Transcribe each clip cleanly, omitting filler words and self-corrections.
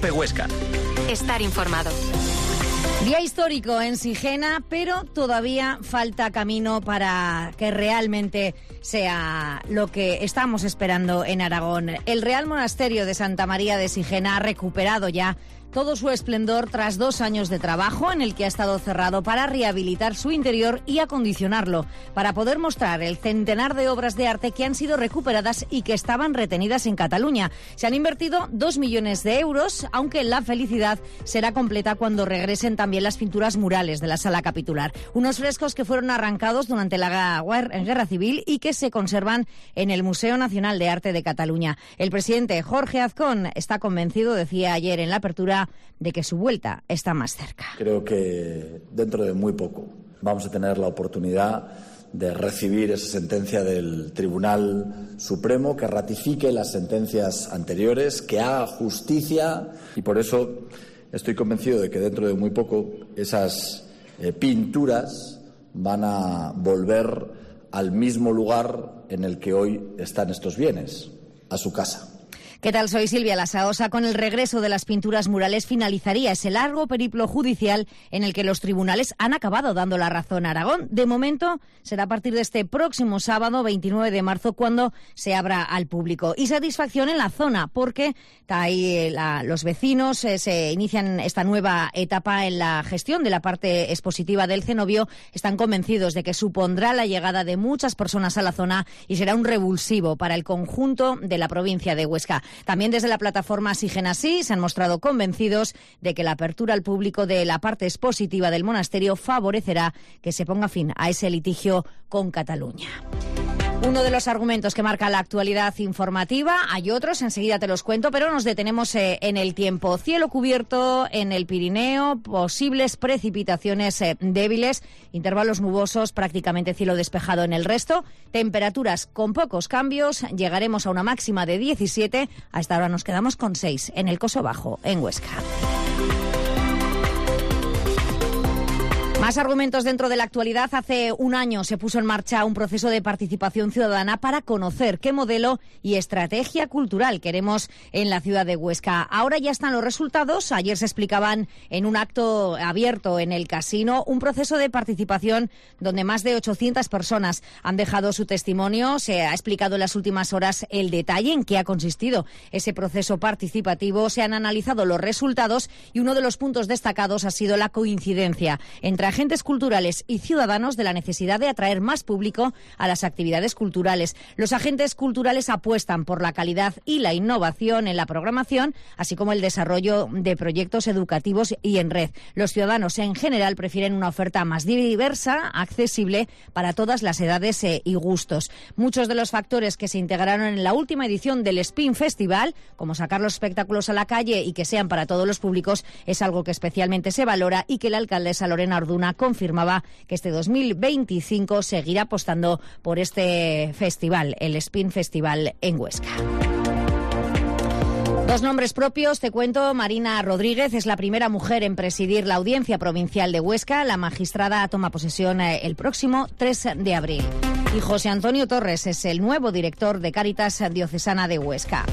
COPE Huesca. Estar informado. Día histórico en Sigena, pero todavía falta camino para que realmente sea lo que estamos esperando en Aragón. El Real Monasterio de Santa María de Sigena ha recuperado ya todo su esplendor tras 2 años de trabajo en el que ha estado cerrado para rehabilitar su interior y acondicionarlo, para poder mostrar el centenar de obras de arte que han sido recuperadas y que estaban retenidas en Cataluña. Se han invertido 2 millones de euros, aunque la felicidad será completa cuando regresen también las pinturas murales de la sala capitular. Unos frescos que fueron arrancados durante la Guerra Civil y que se conservan en el Museo Nacional de Arte de Cataluña. El presidente Jorge Azcón está convencido, decía ayer en la apertura, de que su vuelta está más cerca. Creo que dentro de muy poco vamos a tener la oportunidad de recibir esa sentencia del Tribunal Supremo que ratifique las sentencias anteriores, que haga justicia, y por eso estoy convencido de que dentro de muy poco esas pinturas van a volver al mismo lugar en el que hoy están estos bienes, a su casa. ¿Qué tal? Soy Silvia Lasaosa. Con el regreso de las pinturas murales finalizaría ese largo periplo judicial en el que los tribunales han acabado dando la razón a Aragón. De momento será a partir de este próximo sábado, 29 de marzo, cuando se abra al público. Y satisfacción en la zona, porque ahí los vecinos se inician esta nueva etapa en la gestión de la parte expositiva del cenobio. Están convencidos de que supondrá la llegada de muchas personas a la zona y será un revulsivo para el conjunto de la provincia de Huesca. También desde la plataforma Sigena Sí se han mostrado convencidos de que la apertura al público de la parte expositiva del monasterio favorecerá que se ponga fin a ese litigio con Cataluña. Uno de los argumentos que marca la actualidad informativa, hay otros, enseguida te los cuento, pero nos detenemos en el tiempo. Cielo cubierto en el Pirineo, posibles precipitaciones débiles, intervalos nubosos, prácticamente cielo despejado en el resto, temperaturas con pocos cambios, llegaremos a una máxima de 17, hasta ahora nos quedamos con 6 en el Coso Bajo, en Huesca. Más argumentos dentro de la actualidad. Hace un año se puso en marcha un proceso de participación ciudadana para conocer qué modelo y estrategia cultural queremos en la ciudad de Huesca. Ahora ya están los resultados. Ayer se explicaban en un acto abierto en el Casino un proceso de participación donde más de 800 personas han dejado su testimonio. Se ha explicado en las últimas horas el detalle en qué ha consistido ese proceso participativo. Se han analizado los resultados y uno de los puntos destacados ha sido la coincidencia entre agentes culturales y ciudadanos de la necesidad de atraer más público a las actividades culturales. Los agentes culturales apuestan por la calidad y la innovación en la programación, así como el desarrollo de proyectos educativos y en red. Los ciudadanos en general prefieren una oferta más diversa, accesible para todas las edades y gustos. Muchos de los factores que se integraron en la última edición del Spin Festival, como sacar los espectáculos a la calle y que sean para todos los públicos, es algo que especialmente se valora y que la alcaldesa Lorena Orduna confirmaba que este 2025 seguirá apostando por este festival, el Spin Festival en Huesca. 2 nombres propios, te cuento. Marina Rodríguez es la primera mujer en presidir la Audiencia Provincial de Huesca. La magistrada toma posesión el próximo 3 de abril. Y José Antonio Torres es el nuevo director de Cáritas Diocesana de Huesca.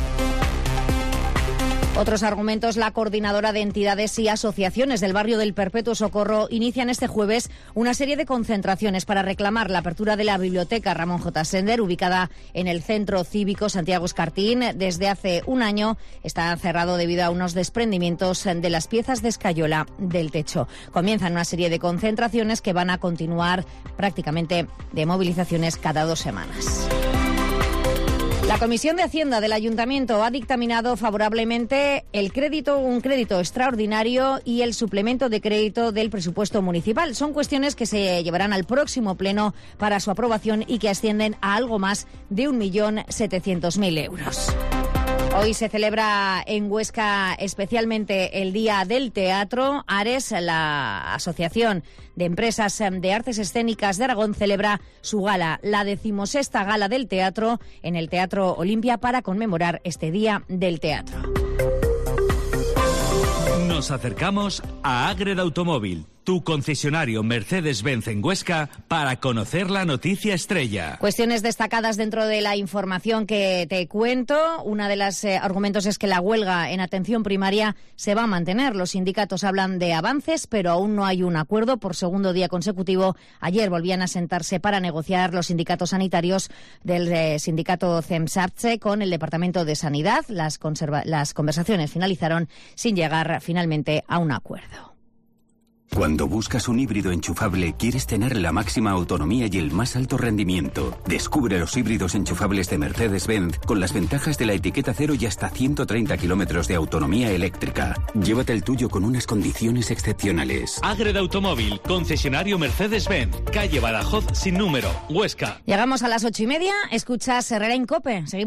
Otros argumentos, la coordinadora de entidades y asociaciones del barrio del Perpetuo Socorro inician este jueves una serie de concentraciones para reclamar la apertura de la biblioteca Ramón J. Sender, ubicada en el Centro Cívico Santiago Escartín. Desde hace un año está cerrado debido a unos desprendimientos de las piezas de escayola del techo. Comienzan una serie de concentraciones que van a continuar prácticamente de movilizaciones cada 2 semanas. La Comisión de Hacienda del Ayuntamiento ha dictaminado favorablemente un crédito extraordinario y el suplemento de crédito del presupuesto municipal. Son cuestiones que se llevarán al próximo pleno para su aprobación y que ascienden a algo más de 1.700.000 euros. Hoy se celebra en Huesca especialmente el Día del Teatro. ARES, la Asociación de Empresas de Artes Escénicas de Aragón, celebra su gala, la 16ª Gala del Teatro, en el Teatro Olimpia para conmemorar este Día del Teatro. Nos acercamos a Ágreda Automóvil, tu concesionario Mercedes-Benz en Huesca, para conocer la noticia estrella. Cuestiones destacadas dentro de la información que te cuento. Una de los argumentos es que la huelga en atención primaria se va a mantener. Los sindicatos hablan de avances, pero aún no hay un acuerdo. Por segundo día consecutivo, ayer volvían a sentarse para negociar los sindicatos sanitarios del sindicato CEMSAPCE con el Departamento de Sanidad. Las conversaciones finalizaron sin llegar finalmente a un acuerdo. Cuando buscas un híbrido enchufable, quieres tener la máxima autonomía y el más alto rendimiento. Descubre los híbridos enchufables de Mercedes-Benz con las ventajas de la etiqueta cero y hasta 130 kilómetros de autonomía eléctrica. Llévate el tuyo con unas condiciones excepcionales. Ágreda Automóvil, concesionario Mercedes-Benz, calle Badajoz sin número, Huesca. Llegamos a las 8:30. Escuchas Herrera en COPE. Seguimos.